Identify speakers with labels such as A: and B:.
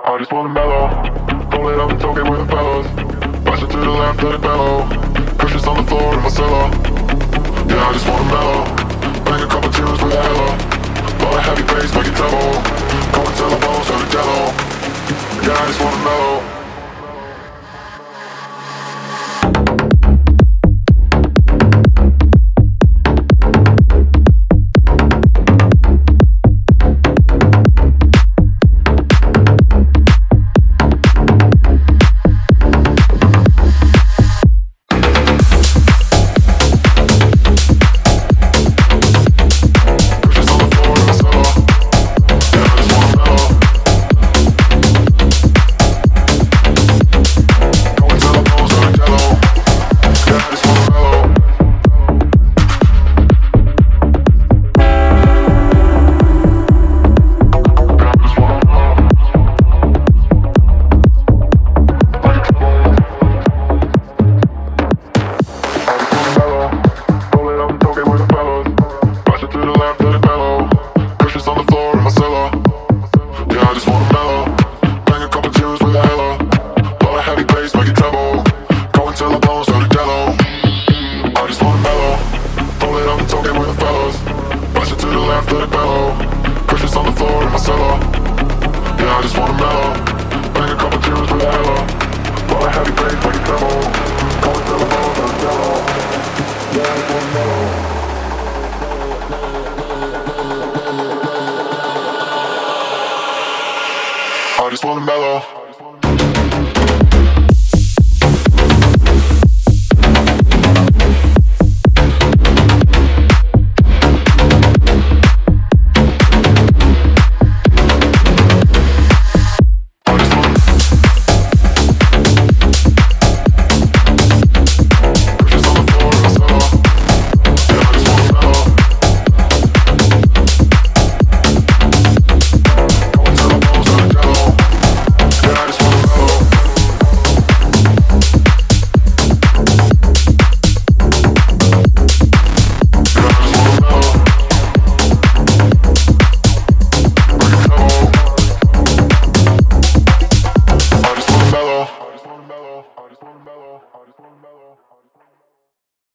A: I just wanna mellow. Roll it up and talk it with the fellas. Bust it to the left, let it bellow. Cushions on the floor in my cellar. Yeah, I just wanna mellow. Bang a couple tunes with a hella. Blow a heavy bass, make it treble. Go until the bones turn to jello. Yeah, I just wanna mellow. I just wanna mellow.